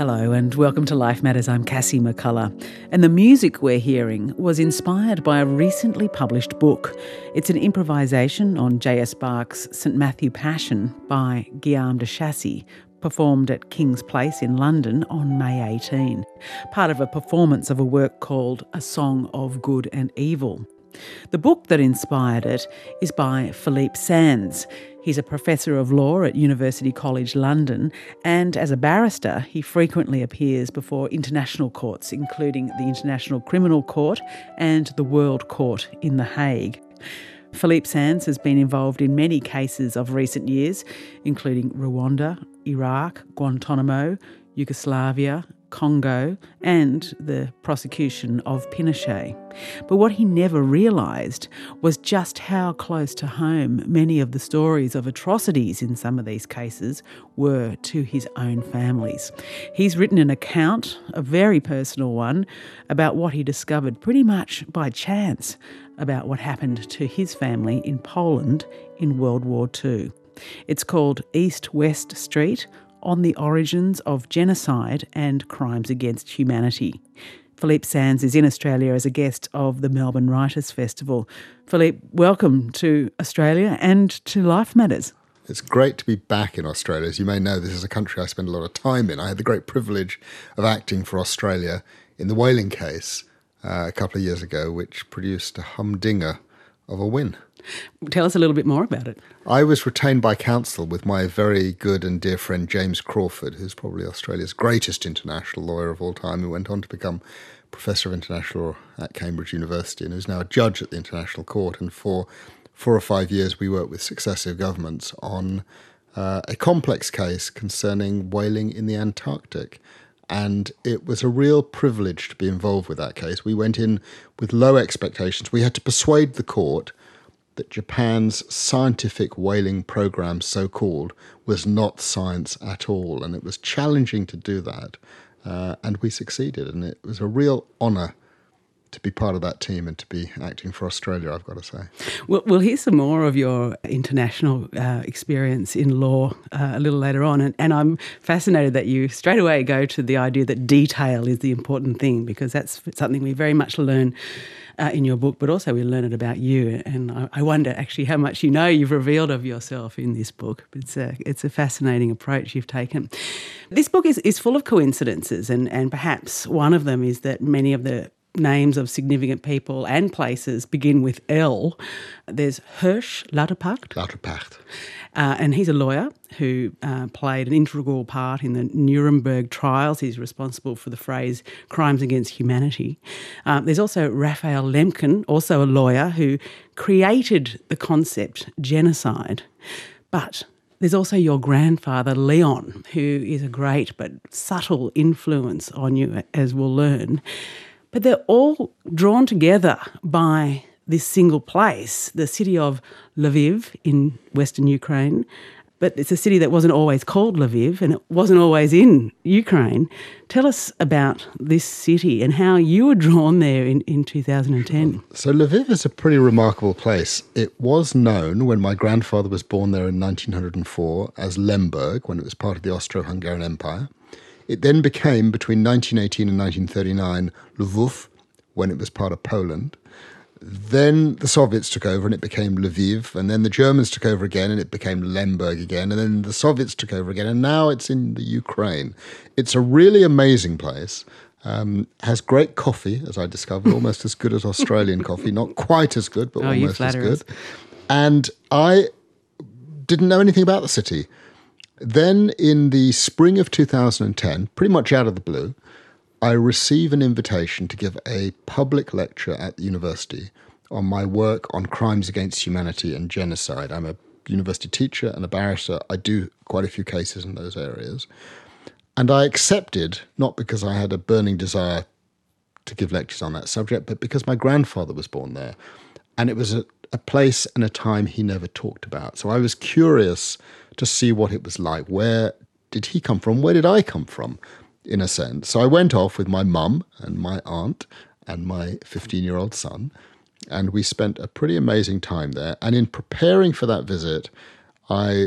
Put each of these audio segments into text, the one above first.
Hello and welcome to Life Matters. I'm Cassie McCullough. And the music we're hearing was inspired by a recently published book. It's an improvisation on J.S. Bach's St Matthew Passion by Guillaume de Chassis, performed at King's Place in London on May 18, part of a performance of a work called A Song of Good and Evil. The book that inspired it is by Philippe Sands. He's a professor of law at University College London, and as a barrister, he frequently appears before international courts, including the International Criminal Court and the World Court in The Hague. Philippe Sands has been involved in many cases of recent years, including Rwanda, Iraq, Guantanamo, Yugoslavia, Congo, and the prosecution of Pinochet. But what he never realised was just how close to home many of the stories of atrocities in some of these cases were to his own families. He's written an account, a very personal one, about what he discovered pretty much by chance about what happened to his family in Poland in World War II. It's called East-West Street: On the Origins of Genocide and Crimes Against Humanity. Philippe Sands is in Australia as a guest of the Melbourne Writers' Festival. Philippe, welcome to Australia and to Life Matters. It's great to be back in Australia. As you may know, this is a country I spend a lot of time in. I had the great privilege of acting for Australia in the whaling case a couple of years ago, which produced a humdinger of a win. Tell us a little bit more about it. I was retained by counsel with my very good and dear friend James Crawford, who's probably Australia's greatest international lawyer of all time, who went on to become Professor of International Law at Cambridge University and who's now a judge at the International Court. And for 4 or 5 years we worked with successive governments on a complex case concerning whaling in the Antarctic. And it was a real privilege to be involved with that case. We went in with low expectations. We had to persuade the court that Japan's scientific whaling program, so-called, was not science at all. And it was challenging to do that. And we succeeded. And it was a real honour to be part of that team and to be acting for Australia, I've got to say. We'll hear some more of your international experience in law a little later on. And I'm fascinated that you straight away go to the idea that detail is the important thing, because that's something we very much learn in your book, but also we learn it about you. And I wonder actually how much you've revealed of yourself in this book. It's a fascinating approach you've taken. This book is full of coincidences, and perhaps one of them is that many of the names of significant people and places begin with L. There's Hirsch Lauterpacht. And he's a lawyer who played an integral part in the Nuremberg trials. He's responsible for the phrase crimes against humanity. There's also Raphael Lemkin, also a lawyer, who created the concept genocide. But there's also your grandfather, Leon, who is a great but subtle influence on you, as we'll learn. But they're all drawn together by this single place, the city of Lviv in western Ukraine. But it's a city that wasn't always called Lviv and it wasn't always in Ukraine. Tell us about this city and how you were drawn there in 2010. So Lviv is a pretty remarkable place. It was known when my grandfather was born there in 1904 as Lemberg, when it was part of the Austro-Hungarian Empire. It then became, between 1918 and 1939, Lwów, when it was part of Poland. Then the Soviets took over and it became Lviv, and then the Germans took over again and it became Lemberg again, and then the Soviets took over again, and now it's in the Ukraine. It's a really amazing place. Has great coffee, as I discovered, almost as good as Australian coffee. Not quite as good, but almost as good. And I didn't know anything about the city. Then in the spring of 2010, pretty much out of the blue, I receive an invitation to give a public lecture at the university on my work on crimes against humanity and genocide. I'm a university teacher and a barrister. I do quite a few cases in those areas. And I accepted, not because I had a burning desire to give lectures on that subject, but because my grandfather was born there. And it was a place and a time he never talked about. So I was curious to see what it was like. Where did he come from? Where did I come from, in a sense? So I went off with my mum and my aunt and my 15-year-old son, and we spent a pretty amazing time there. And in preparing for that visit, I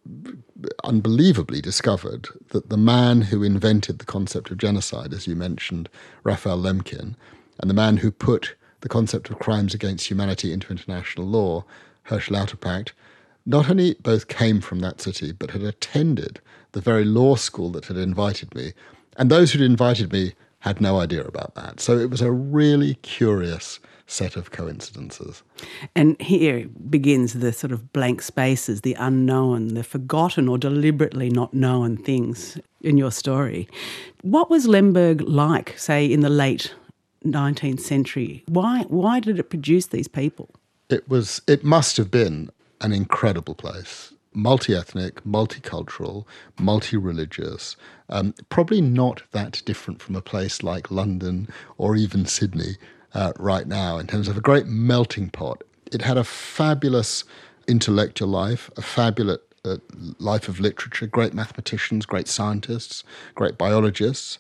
unbelievably discovered that the man who invented the concept of genocide, as you mentioned, Raphael Lemkin, and the man who put the concept of crimes against humanity into international law, Hersch Lauterpacht, not only both came from that city, but had attended the very law school that had invited me. And those who'd invited me had no idea about that. So it was a really curious set of coincidences. And here begins the sort of blank spaces, the unknown, the forgotten or deliberately not known things in your story. What was Lemberg like, say, in the late 19th century? Why did it produce these people? It must have been an incredible place. Multi-ethnic, multicultural, multi-religious, probably not that different from a place like London or even Sydney right now in terms of a great melting pot. It had a fabulous intellectual life, a fabulous life of literature, great mathematicians, great scientists, great biologists,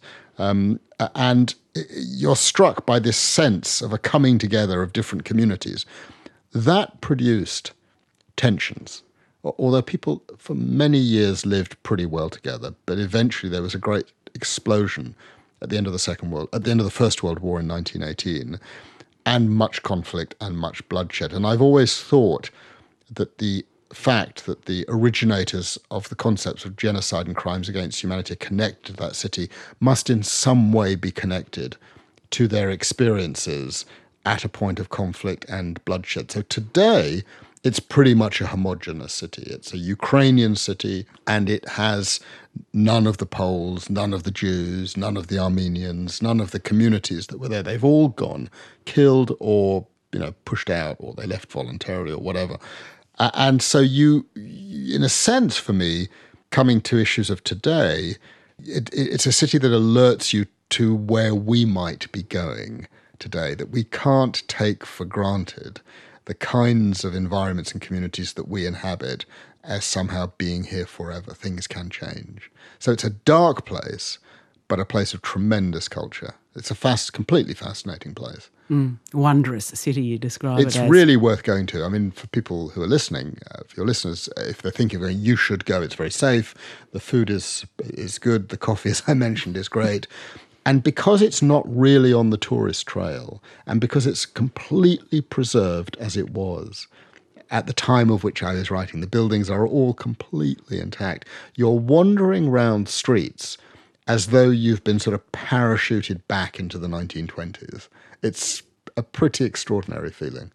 and you're struck by this sense of a coming together of different communities. That produced tensions. Although people for many years lived pretty well together, but eventually there was a great explosion at the end of the First World War in 1918, and much conflict and much bloodshed. And I've always thought that the fact that the originators of the concepts of genocide and crimes against humanity are connected to that city must in some way be connected to their experiences at a point of conflict and bloodshed. So today, it's pretty much a homogenous city. It's a Ukrainian city, and it has none of the Poles, none of the Jews, none of the Armenians, none of the communities that were there. They've all gone, killed or pushed out, or they left voluntarily or whatever. And so you, in a sense for me, coming to issues of today, it's a city that alerts you to where we might be going today, that we can't take for granted the kinds of environments and communities that we inhabit as somehow being here forever. Things can change. So it's a dark place, but a place of tremendous culture. It's a completely fascinating place. Wondrous city you describe it as. It's really worth going to. I mean, for people who are listening, for your listeners, if they're thinking of going, you should go. It's very safe. The food is good. The coffee, as I mentioned, is great. And because it's not really on the tourist trail, and because it's completely preserved as it was at the time of which I was writing, the buildings are all completely intact. You're wandering round streets as though you've been sort of parachuted back into the 1920s. It's a pretty extraordinary feeling.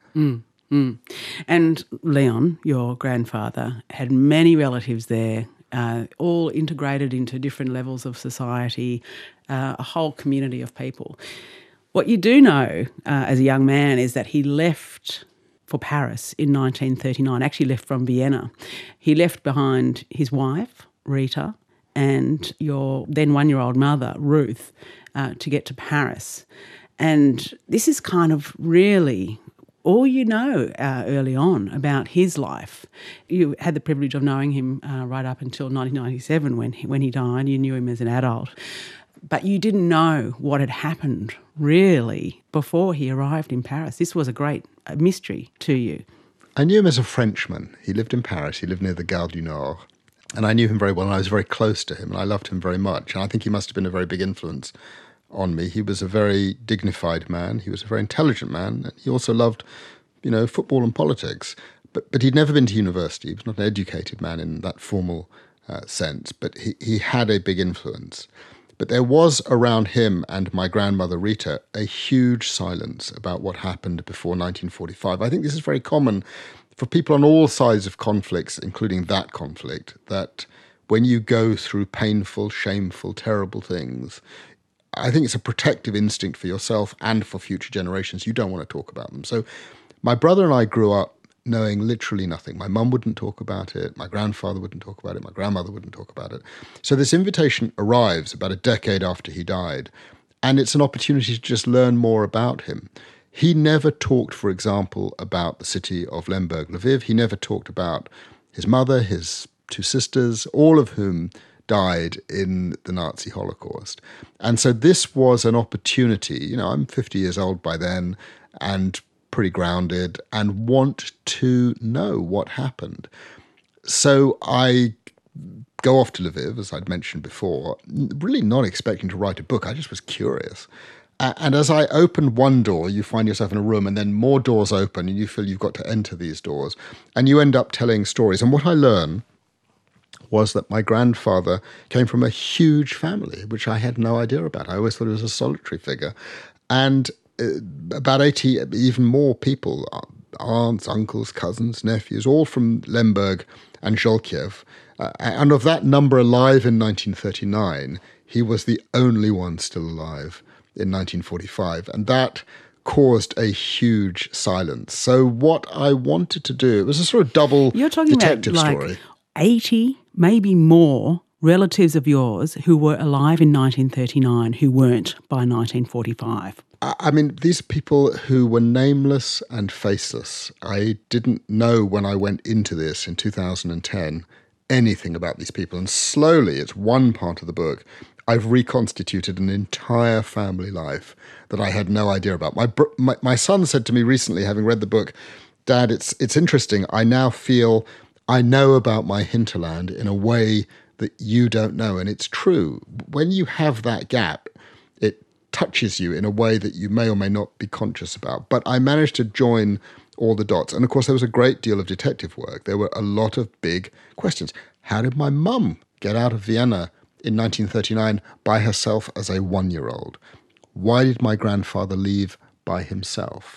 And Leon, your grandfather, had many relatives there, all integrated into different levels of society, a whole community of people. What you do know as a young man is that he left for Paris in 1939, actually left from Vienna. He left behind his wife, Rita, and your then one-year-old mother, Ruth, to get to Paris. And this is kind of really all you know early on about his life. You had the privilege of knowing him right up until 1997 when he died. You knew him as an adult. But you didn't know what had happened really before he arrived in Paris. This was a great mystery to you. I knew him as a Frenchman. He lived in Paris. He lived near the Gare du Nord. And I knew him very well, and I was very close to him, and I loved him very much. And I think he must have been a very big influence on me. He was a very dignified man. He was a very intelligent man. And he also loved, football and politics. But he'd never been to university. He was not an educated man in that formal sense. But he had a big influence. But there was around him and my grandmother Rita a huge silence about what happened before 1945. I think this is very common for people on all sides of conflicts, including that conflict, that when you go through painful, shameful, terrible things, I think it's a protective instinct for yourself and for future generations. You don't want to talk about them. So my brother and I grew up knowing literally nothing. My mum wouldn't talk about it. My grandfather wouldn't talk about it. My grandmother wouldn't talk about it. So this invitation arrives about a decade after he died, and it's an opportunity to just learn more about him. He never talked, for example, about the city of Lemberg, Lviv. He never talked about his mother, his two sisters, all of whom died in the Nazi Holocaust. And so this was an opportunity. I'm 50 years old by then and pretty grounded and want to know what happened. So I go off to Lviv, as I'd mentioned before, really not expecting to write a book. I just was curious. And as I opened one door, you find yourself in a room and then more doors open and you feel you've got to enter these doors. And you end up telling stories. And what I learned was that my grandfather came from a huge family, which I had no idea about. I always thought he was a solitary figure. And about 80, even more people, aunts, uncles, cousins, nephews, all from Lemberg and Zholkiev. And of that number alive in 1939, he was the only one still alive in 1945. And that caused a huge silence. So what I wanted to do, it was a sort of double You're talking detective about story. 80, maybe more, relatives of yours who were alive in 1939 who weren't by 1945. I mean, these are people who were nameless and faceless. I didn't know when I went into this in 2010 anything about these people. And slowly, it's one part of the book, I've reconstituted an entire family life that I had no idea about. My son said to me recently, having read the book, Dad, it's interesting. I now feel I know about my hinterland in a way that you don't know. And it's true. When you have that gap, it touches you in a way that you may or may not be conscious about. But I managed to join all the dots. And of course, there was a great deal of detective work. There were a lot of big questions. How did my mum get out of Vienna in 1939 by herself as a 1-year-old? Why did my grandfather leave by himself?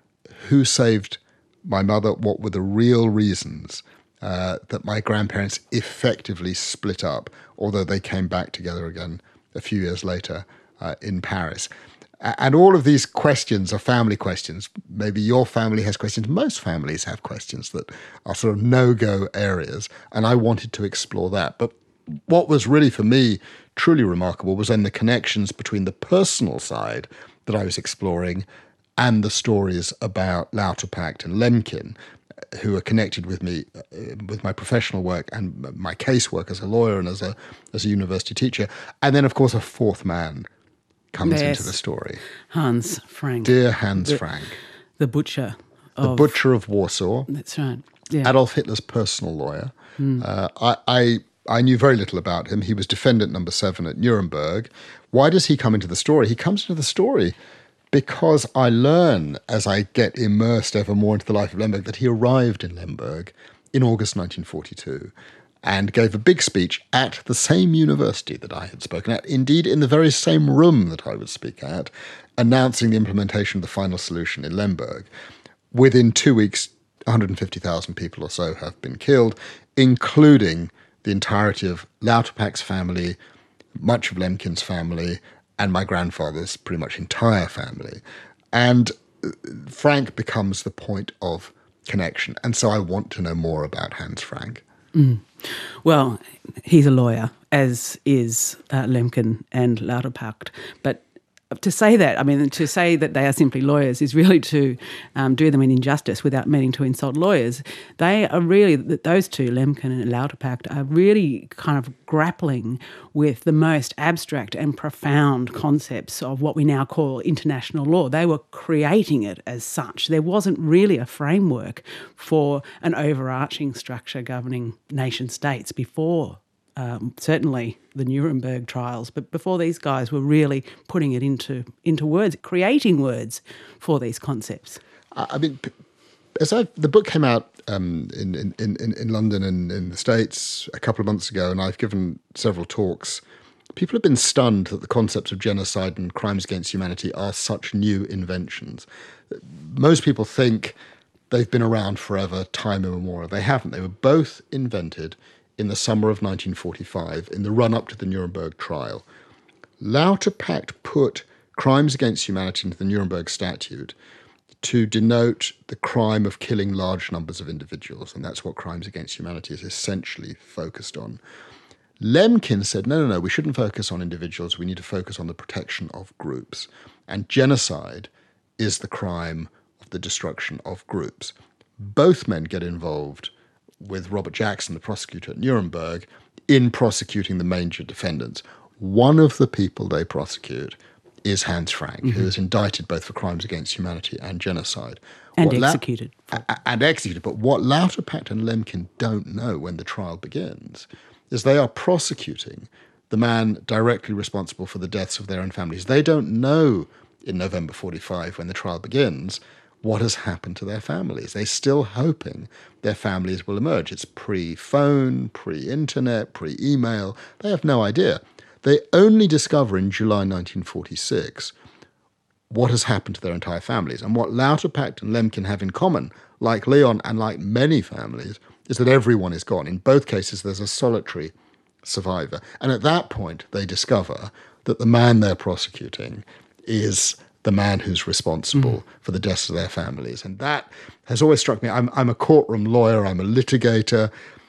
Who saved my mother? What were the real reasons that my grandparents effectively split up, although they came back together again a few years later in Paris? And all of these questions are family questions. Maybe your family has questions. Most families have questions that are sort of no-go areas. And I wanted to explore that. But what was really, for me, truly remarkable was then the connections between the personal side that I was exploring and the stories about Lauterpacht and Lemkin, who are connected with me, with my professional work and my casework as a lawyer and as a university teacher. And then, of course, a fourth man comes into the story. Hans Frank. Dear Hans Frank. The butcher. The butcher of Warsaw. That's right. Yeah. Adolf Hitler's personal lawyer. I knew very little about him. He was defendant number 7 at Nuremberg. Why does he come into the story? He comes into the story because I learn, as I get immersed ever more into the life of Lemberg, that he arrived in Lemberg in August 1942 and gave a big speech at the same university that I had spoken at, indeed in the very same room that I would speak at, announcing the implementation of the final solution in Lemberg. Within 2 weeks, 150,000 people or so have been killed, including the entirety of Lauterpacht's family, much of Lemkin's family, and my grandfather's pretty much entire family. And Frank becomes the point of connection. And so I want to know more about Hans Frank. Well, he's a lawyer, as is Lemkin and Lauterpacht. But to say that, to say that they are simply lawyers is really to do them an injustice without meaning to insult lawyers. They are really, those two, Lemkin and Lauterpacht, are really kind of grappling with the most abstract and profound concepts of what we now call international law. They were creating it as such. There wasn't really a framework for an overarching structure governing nation states before certainly the Nuremberg trials, but before these guys were really putting it into words, creating words for these concepts. The book came out in London and in the States a couple of months ago, and I've given several talks. People have been stunned that the concepts of genocide and crimes against humanity are such new inventions. Most people think they've been around forever, time immemorial. They haven't. They were both invented in the summer of 1945, in the run-up to the Nuremberg trial. Lauterpacht put crimes against humanity into the Nuremberg Statute to denote the crime of killing large numbers of individuals, and that's what crimes against humanity is essentially focused on. Lemkin said, no, we shouldn't focus on individuals, we need to focus on the protection of groups. And genocide is the crime of the destruction of groups. Both men get involved with Robert Jackson, the prosecutor at Nuremberg, in prosecuting the major defendants. One of the people they prosecute is Hans Frank, who is indicted both for crimes against humanity and genocide. And executed. And executed. But what Lauterpacht and Lemkin don't know when the trial begins is they are prosecuting the man directly responsible for the deaths of their own families. They don't know in November 45, when the trial begins, what has happened to their families. They're still hoping their families will emerge. It's pre-phone, pre-internet, pre-email. They have no idea. They only discover in July 1946 what has happened to their entire families. And what Lauterpacht and Lemkin have in common, like Leon and like many families, is that everyone is gone. In both cases, there's a solitary survivor. And at that point, they discover that the man they're prosecuting is the man who's responsible for the deaths of their families. And that has always struck me. I'm a courtroom lawyer. I'm a litigator.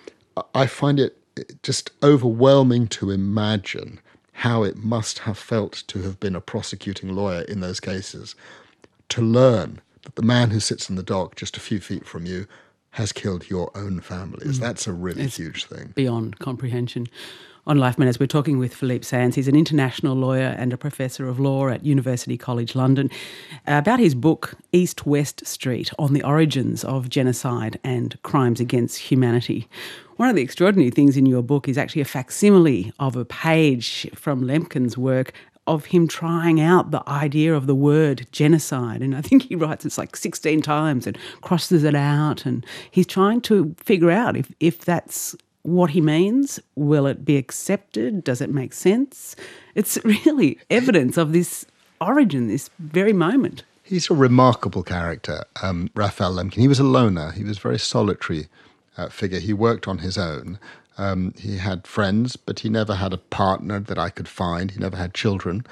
I find it just overwhelming to imagine how it must have felt to have been a prosecuting lawyer in those cases, to learn that the man who sits in the dock just a few feet from you has killed your own families. That's a really huge thing. Beyond comprehension. On Life Matters, we're talking with Philippe Sands. He's an international lawyer and a professor of law at University College London, about his book East-West Street, on the origins of genocide and crimes against humanity. One of the extraordinary things in your book is actually a facsimile of a page from Lemkin's work of him trying out the idea of the word genocide. And I think he writes it's like 16 times and crosses it out. And he's trying to figure out if that's what he means. Will it be accepted? Does it make sense? It's really evidence of this origin, this very moment. He's a remarkable character, Raphael Lemkin. He was a loner. He was a very solitary figure. He worked on his own. He had friends, but he never had a partner that I could find. He never had children.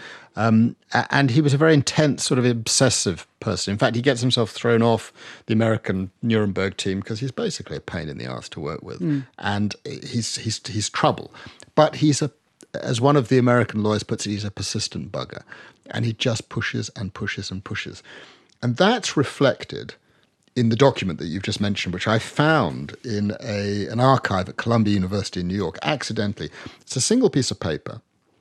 And he was a very intense, sort of obsessive person. In fact, he gets himself thrown off the American Nuremberg team because he's basically a pain in the arse to work with. And he's trouble. But as one of the American lawyers puts it, he's a persistent bugger. And he just pushes and pushes and pushes. And that's reflected in the document that you've just mentioned, which I found in an archive at Columbia University in New York, accidentally. It's a single piece of paper.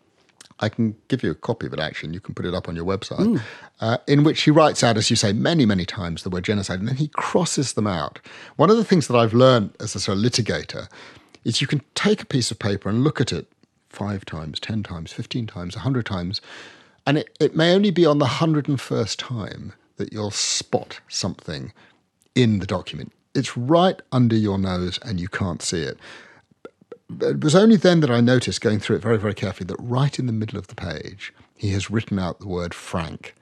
I can give you a copy of it, actually, and you can put it up on your website, in which he writes out, as you say, many, many times the word genocide, and then he crosses them out. One of the things that I've learned as a sort of litigator is you can take a piece of paper and look at it 5 times, 10 times, 15 times, 100 times, and it may only be on the 101st time that you'll spot something in the document. It's right under your nose and you can't see it. It was only then that I noticed, going through it very, very carefully, that right in the middle of the page, he has written out the word Frank,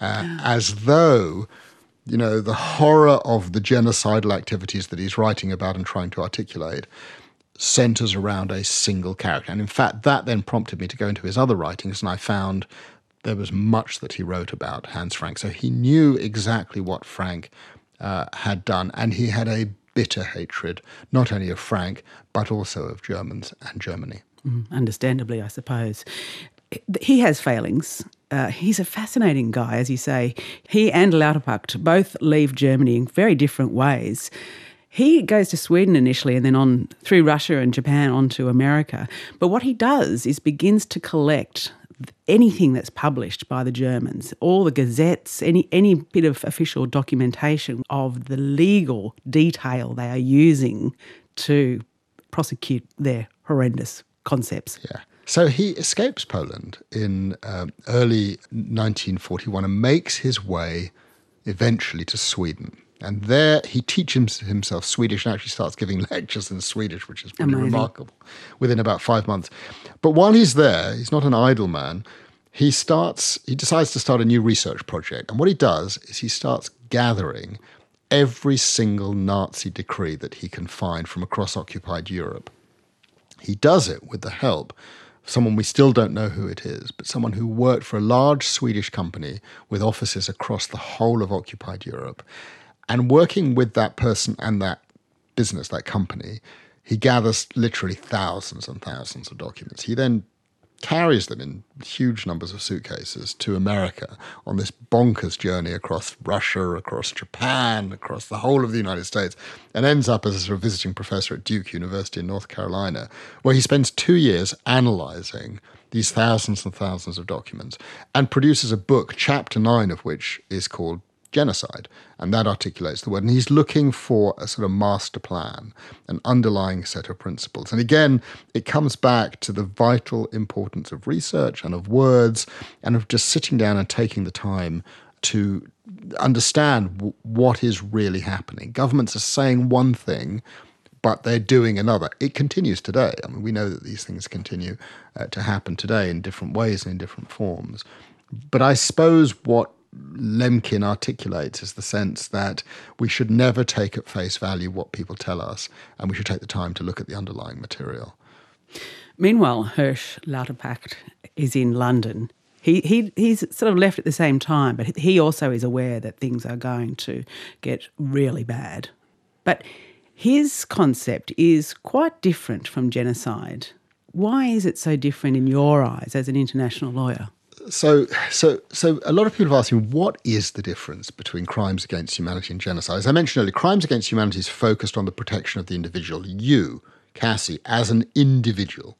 as though, the horror of the genocidal activities that he's writing about and trying to articulate centres around a single character. And in fact, that then prompted me to go into his other writings, and I found there was much that he wrote about Hans Frank. So he knew exactly what Frank had done, and he had a bitter hatred, not only of Frank, but also of Germans and Germany. Understandably, I suppose. He has failings. He's a fascinating guy, as you say. He and Lauterpacht both leave Germany in very different ways. He goes to Sweden initially and then on through Russia and Japan on to America. But what he does is begins to collect anything that's published by the Germans, all the gazettes, any bit of official documentation of the legal detail they are using to prosecute their horrendous concepts. Yeah. So he escapes Poland in early 1941 and makes his way eventually to Sweden. And there he teaches himself Swedish and actually starts giving lectures in Swedish, which is pretty remarkable, within about 5 months. But while he's there, he's not an idle man. He decides to start a new research project. And what he does is he starts gathering every single Nazi decree that he can find from across occupied Europe. He does it with the help of someone we still don't know who it is, but someone who worked for a large Swedish company with offices across the whole of occupied Europe. And working with that person and that business, that company, he gathers literally thousands and thousands of documents. He then carries them in huge numbers of suitcases to America on this bonkers journey across Russia, across Japan, across the whole of the United States, and ends up as a sort of visiting professor at Duke University in North Carolina, where he spends 2 years analysing these thousands and thousands of documents, and produces a book, chapter 9 of which is called Genocide, and that articulates the word. And he's looking for a sort of master plan, an underlying set of principles. And again, it comes back to the vital importance of research and of words and of just sitting down and taking the time to understand what is really happening. Governments are saying one thing, but they're doing another. It continues today. I mean, we know that these things continue to happen today in different ways and in different forms. But I suppose what Lemkin articulates is the sense that we should never take at face value what people tell us, and we should take the time to look at the underlying material. Meanwhile, Hirsch Lauterpacht is in London. He's sort of left at the same time, but he also is aware that things are going to get really bad. But his concept is quite different from genocide. Why is it so different in your eyes as an international lawyer? So a lot of people have asked me, what is the difference between crimes against humanity and genocide? As I mentioned earlier, crimes against humanity is focused on the protection of the individual, you, Cassie, as an individual.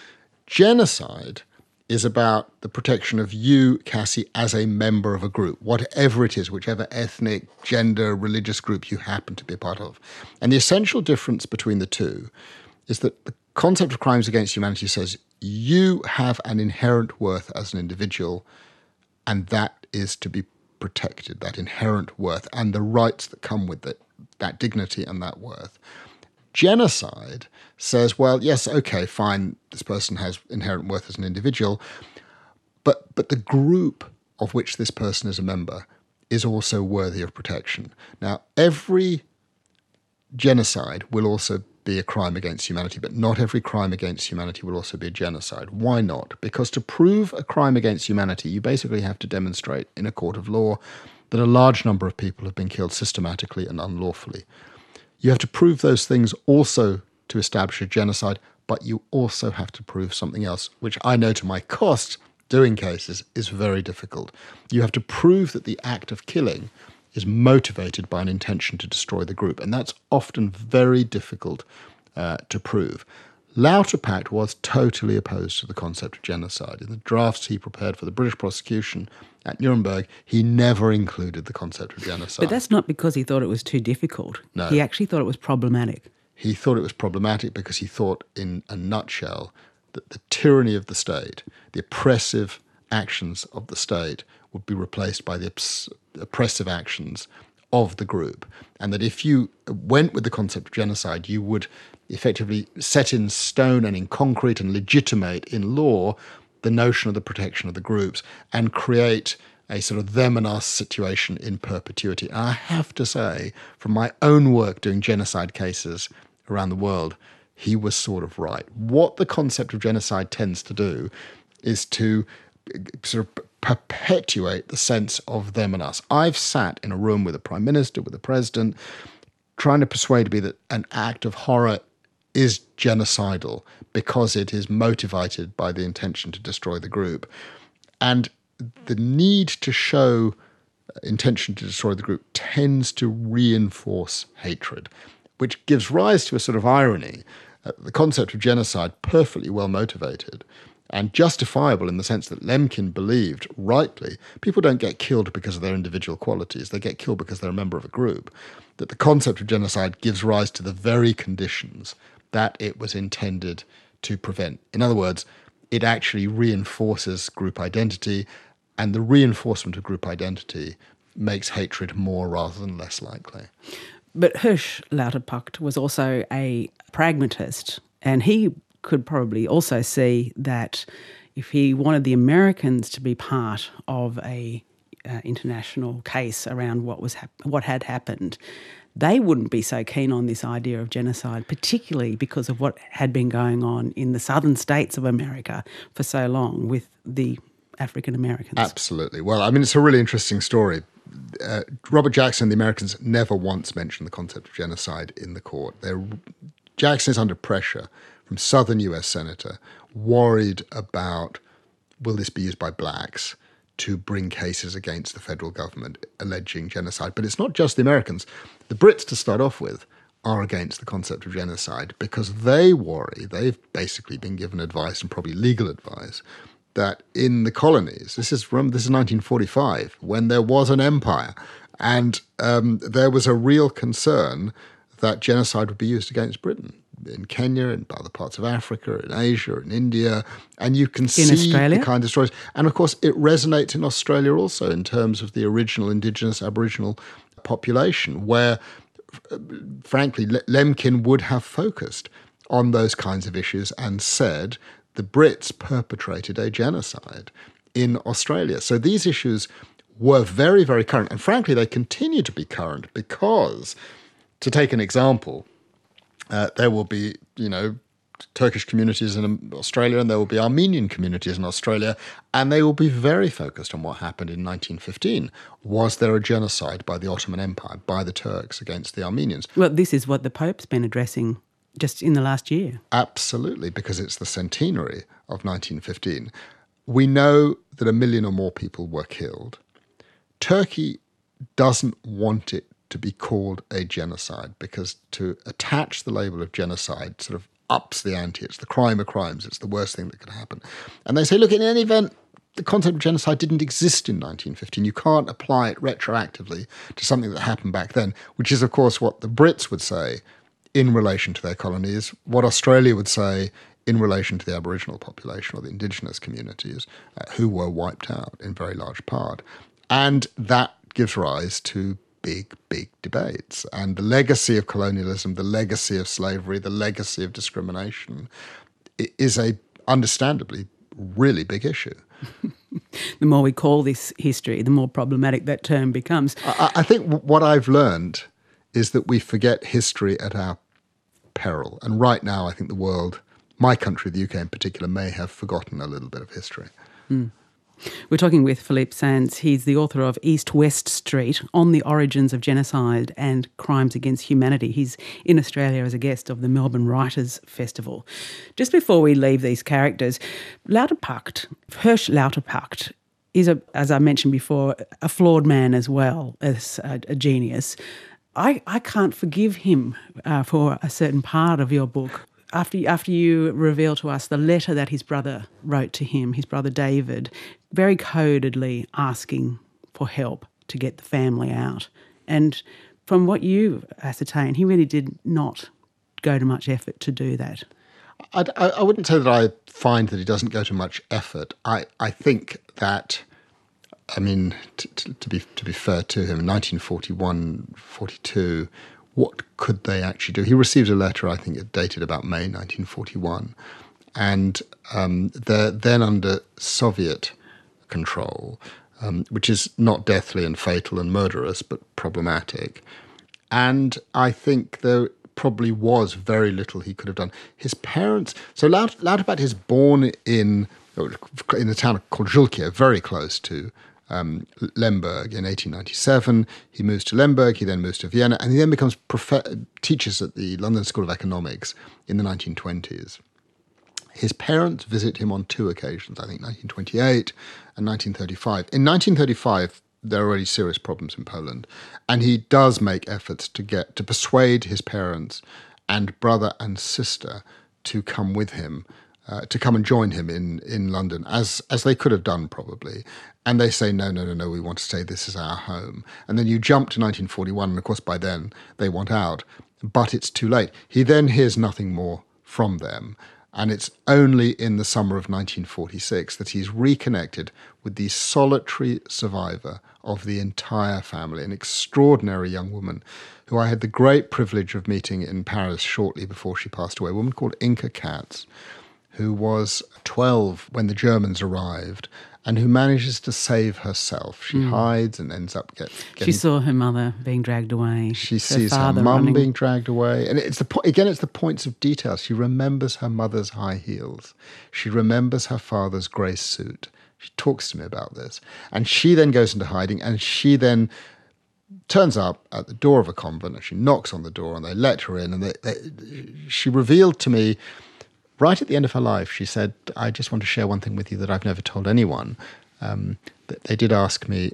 Genocide is about the protection of you, Cassie, as a member of a group, whatever it is, whichever ethnic, gender, religious group you happen to be a part of. And the essential difference between the two is that the concept of crimes against humanity says you have an inherent worth as an individual, and that is to be protected, that inherent worth and the rights that come with it, that dignity and that worth. Genocide says, well, yes, okay, fine, this person has inherent worth as an individual, but the group of which this person is a member is also worthy of protection. Now, every genocide will also be a crime against humanity, but not every crime against humanity will also be a genocide. Why not? Because to prove a crime against humanity, you basically have to demonstrate in a court of law that a large number of people have been killed systematically and unlawfully. You have to prove those things also to establish a genocide, but you also have to prove something else, which I know to my cost doing cases is very difficult. You have to prove that the act of killing is motivated by an intention to destroy the group, and that's often very difficult to prove. Lauterpacht was totally opposed to the concept of genocide. In the drafts he prepared for the British prosecution at Nuremberg, he never included the concept of genocide. But that's not because he thought it was too difficult. No. He actually thought it was problematic. He thought it was problematic because he thought, in a nutshell, that the tyranny of the state, the oppressive actions of the state, would be replaced by the oppressive actions of the group. And that if you went with the concept of genocide, you would effectively set in stone and in concrete and legitimate in law the notion of the protection of the groups and create a sort of them and us situation in perpetuity. And I have to say, from my own work doing genocide cases around the world, he was sort of right. What the concept of genocide tends to do is to sort of perpetuate the sense of them and us. I've sat in a room with a prime minister, with a president, trying to persuade me that an act of horror is genocidal because it is motivated by the intention to destroy the group. And the need to show intention to destroy the group tends to reinforce hatred, which gives rise to a sort of irony. The concept of genocide, perfectly well motivated and justifiable in the sense that Lemkin believed, rightly, people don't get killed because of their individual qualities. They get killed because they're a member of a group. That the concept of genocide gives rise to the very conditions that it was intended to prevent. In other words, it actually reinforces group identity, and the reinforcement of group identity makes hatred more rather than less likely. But Hirsch Lauterpacht was also a pragmatist, and he could probably also see that if he wanted the Americans to be part of a international case around what had happened, they wouldn't be so keen on this idea of genocide, particularly because of what had been going on in the southern states of America for so long with the African Americans. Absolutely. Well, I mean, it's a really interesting story. Robert Jackson and the Americans never once mentioned the concept of genocide in the court. Jackson is under pressure from southern US senator, worried about, will this be used by blacks to bring cases against the federal government alleging genocide? But it's not just the Americans. The Brits, to start off with, are against the concept of genocide because they worry, they've basically been given advice and probably legal advice, that in the colonies, this is 1945, when there was an empire, and there was a real concern that genocide would be used against Britain. In Kenya, in other parts of Africa, in Asia, in India, and you can see Australia? the kind of stories. And of course, it resonates in Australia also in terms of the original indigenous Aboriginal population, where, frankly, Lemkin would have focused on those kinds of issues and said the Brits perpetrated a genocide in Australia. So these issues were very, very current. And frankly, they continue to be current because, to take an example, there will be, Turkish communities in Australia and there will be Armenian communities in Australia, and they will be very focused on what happened in 1915. Was there a genocide by the Ottoman Empire, by the Turks against the Armenians? Well, this is what the Pope's been addressing just in the last year. Absolutely, because it's the centenary of 1915. We know that 1 million or more people were killed. Turkey doesn't want it to be called a genocide, because to attach the label of genocide sort of ups the ante. It's the crime of crimes. It's the worst thing that could happen. And they say, look, in any event, the concept of genocide didn't exist in 1915. You can't apply it retroactively to something that happened back then, which is, of course, what the Brits would say in relation to their colonies, what Australia would say in relation to the Aboriginal population or the indigenous communities who were wiped out in very large part. And that gives rise to big, big debates. And the legacy of colonialism, the legacy of slavery, the legacy of discrimination is a, understandably, really big issue. The more we call this history, the more problematic that term becomes. I think what I've learned is that we forget history at our peril. And right now, I think the world, my country, the UK in particular, may have forgotten a little bit of history. Mm. We're talking with Philippe Sands. He's the author of East-West Street, On the Origins of Genocide and Crimes Against Humanity. He's in Australia as a guest of the Melbourne Writers' Festival. Just before we leave these characters, Lauterpacht, Hirsch Lauterpacht, is, as I mentioned before, a flawed man as well as a genius. I can't forgive him for a certain part of your book. After you reveal to us the letter that his brother wrote to him, his brother David, very codedly asking for help to get the family out. And from what you ascertain, he really did not go to much effort to do that. I wouldn't say that I find that he doesn't go to much effort. I think that, I mean, to be fair to him, in 1941, 42, what could they actually do? He received a letter, I think it dated about May 1941, and they're then under Soviet control, which is not deathly and fatal and murderous, but problematic. And I think there probably was very little he could have done. His parents, so Lauterpacht is born in the town called Julkia, very close to Lemberg in 1897. He moves to Lemberg, he then moves to Vienna, and he then becomes teaches at the London School of Economics in the 1920s. His parents visit him on two occasions, I think 1928 and 1935. In 1935, there are already serious problems in Poland, and he does make efforts to persuade his parents and brother and sister to come with him, to come and join him in London, as they could have done probably. And they say, no, we want to stay, this is our home. And then you jump to 1941, and of course by then they want out, but it's too late. He then hears nothing more from them, and it's only in the summer of 1946 that he's reconnected with the solitary survivor of the entire family, an extraordinary young woman who I had the great privilege of meeting in Paris shortly before she passed away, a woman called Inka Katz, who was 12 when the Germans arrived and who manages to save herself. She hides and ends up getting... She saw her mother being dragged away. She sees her mum being dragged away. And it's the points of detail. She remembers her mother's high heels. She remembers her father's grey suit. She talks to me about this. And she then goes into hiding, and she then turns up at the door of a convent, and she knocks on the door, and they let her in. And she revealed to me, right at the end of her life, she said, I just want to share one thing with you that I've never told anyone. That they did ask me,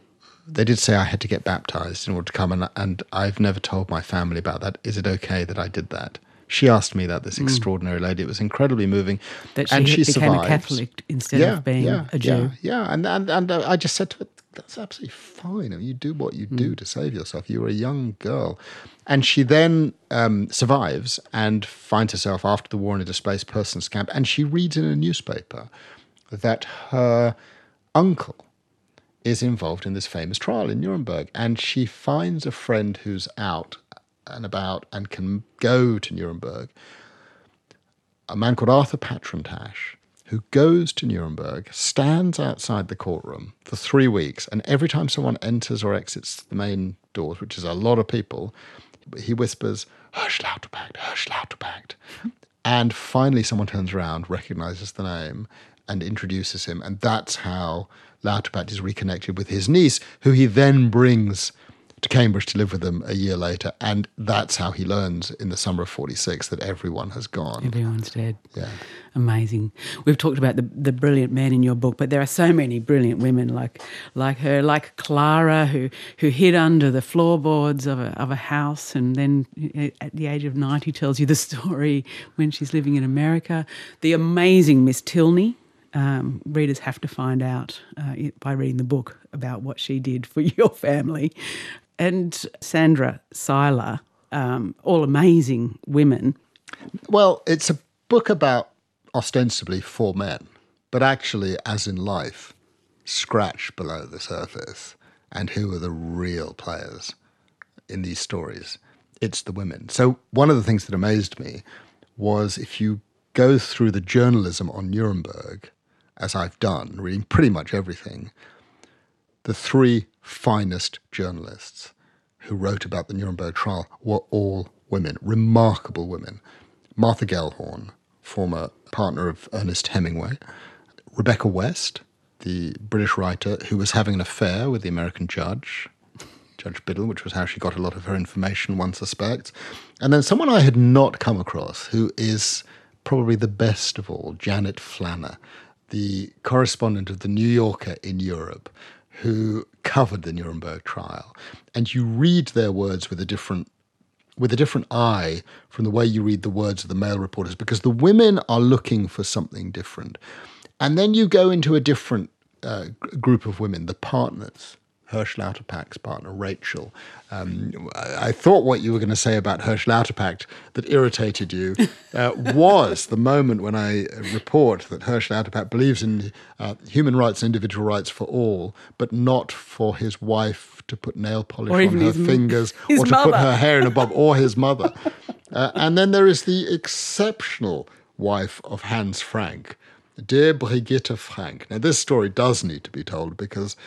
They did say I had to get baptized in order to come, and I've never told my family about that. Is it okay that I did that? She asked me that, this extraordinary lady. It was incredibly moving. That and she became survived. a Catholic instead of being a Jew. Yeah. And I just said to her, that's absolutely fine. I mean, you do what you do to save yourself. You were a young girl. And she then survives and finds herself after the war in a displaced persons camp. And she reads in a newspaper that her uncle is involved in this famous trial in Nuremberg. And she finds a friend who's out and about and can go to Nuremberg, a man called Arthur Patrontash, who goes to Nuremberg, stands outside the courtroom for 3 weeks, and every time someone enters or exits the main doors, which is a lot of people, he whispers, Herr Schlauterpacht, Herr Schlauterpacht. And finally someone turns around, recognises the name, and introduces him, and that's how Lauterpacht is reconnected with his niece, who he then brings to Cambridge to live with them a year later. And that's how he learns in the summer of 46 that everyone has gone. Everyone's dead. Yeah. Amazing. We've talked about the brilliant men in your book, but there are so many brilliant women like her, like Clara, who hid under the floorboards of a house and then at the age of 90 tells you the story when she's living in America. The amazing Miss Tilney. Readers have to find out by reading the book about what she did for your family. And Sandra Seiler, all amazing women. Well, it's a book about ostensibly 4 men, but actually, as in life, scratch below the surface. And who are the real players in these stories? It's the women. So one of the things that amazed me was if you go through the journalism on Nuremberg, as I've done, reading pretty much everything, the 3 finest journalists who wrote about the Nuremberg trial were all women, remarkable women. Martha Gellhorn, former partner of Ernest Hemingway. Rebecca West, the British writer who was having an affair with the American judge, Judge Biddle, which was how she got a lot of her information, one suspects. And then someone I had not come across, who is probably the best of all, Janet Flanner, the correspondent of The New Yorker in Europe, who covered the Nuremberg trial. And you read their words with a different eye from the way you read the words of the male reporters, because the women are looking for something different. And then you go into a different group of women, the partners. Hersch Lauterpacht's partner, Rachel. I thought what you were going to say about Hersch Lauterpacht that irritated you was the moment when I report that Hersch Lauterpacht believes in human rights and individual rights for all, but not for his wife to put nail polish on her fingers or to put her hair in a bob, or his mother. And then there is the exceptional wife of Hans Frank, dear Brigitte Frank. Now, this story does need to be told because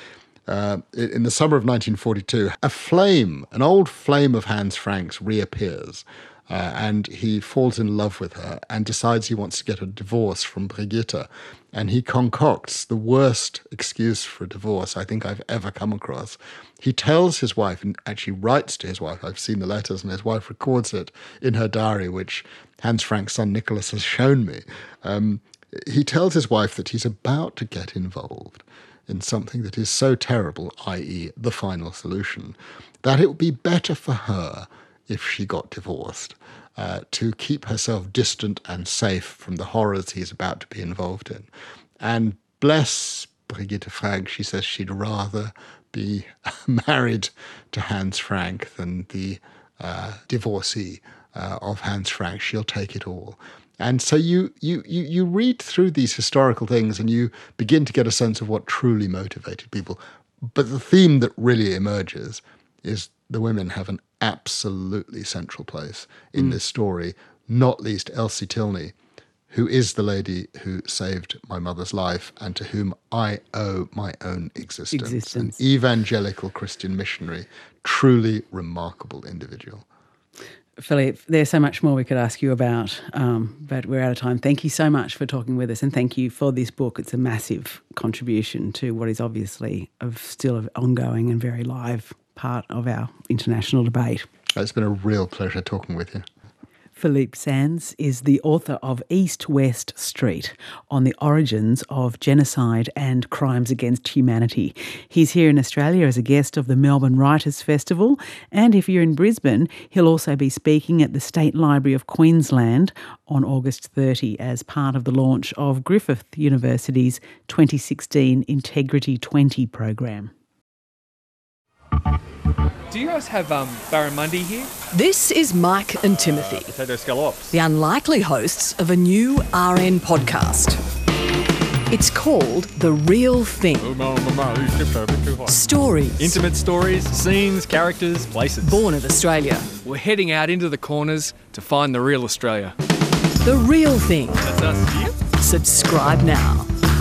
in the summer of 1942, an old flame of Hans Frank's reappears, and he falls in love with her and decides he wants to get a divorce from Brigitte. And he concocts the worst excuse for a divorce I think I've ever come across. He tells his wife, and actually writes to his wife, I've seen the letters, and his wife records it in her diary, which Hans Frank's son Nicholas has shown me. He tells his wife that he's about to get involved in something that is so terrible, i.e. the final solution, that it would be better for her if she got divorced, to keep herself distant and safe from the horrors he's about to be involved in. And bless Brigitte Frank, she says she'd rather be married to Hans Frank than the divorcee of Hans Frank. She'll take it all. And so you read through these historical things and you begin to get a sense of what truly motivated people. But the theme that really emerges is the women have an absolutely central place in this story, not least Elsie Tilney, who is the lady who saved my mother's life and to whom I owe my own existence. An evangelical Christian missionary, truly remarkable individual. Philip, there's so much more we could ask you about, but we're out of time. Thank you so much for talking with us, and thank you for this book. It's a massive contribution to what is obviously still an ongoing and very live part of our international debate. It's been a real pleasure talking with you. Philippe Sands is the author of East West Street, on the origins of genocide and crimes against humanity. He's here in Australia as a guest of the Melbourne Writers' Festival, and if you're in Brisbane, he'll also be speaking at the State Library of Queensland on August 30 as part of the launch of Griffith University's 2016 Integrity 20 program. Do you guys have barramundi here? This is Mike and Timothy, Potato scallops. the unlikely hosts of a new RN podcast. It's called The Real Thing. Stories. Intimate stories, scenes, characters, places. Born of Australia. We're heading out into the corners to find the real Australia. The Real Thing. That's us here. Subscribe now.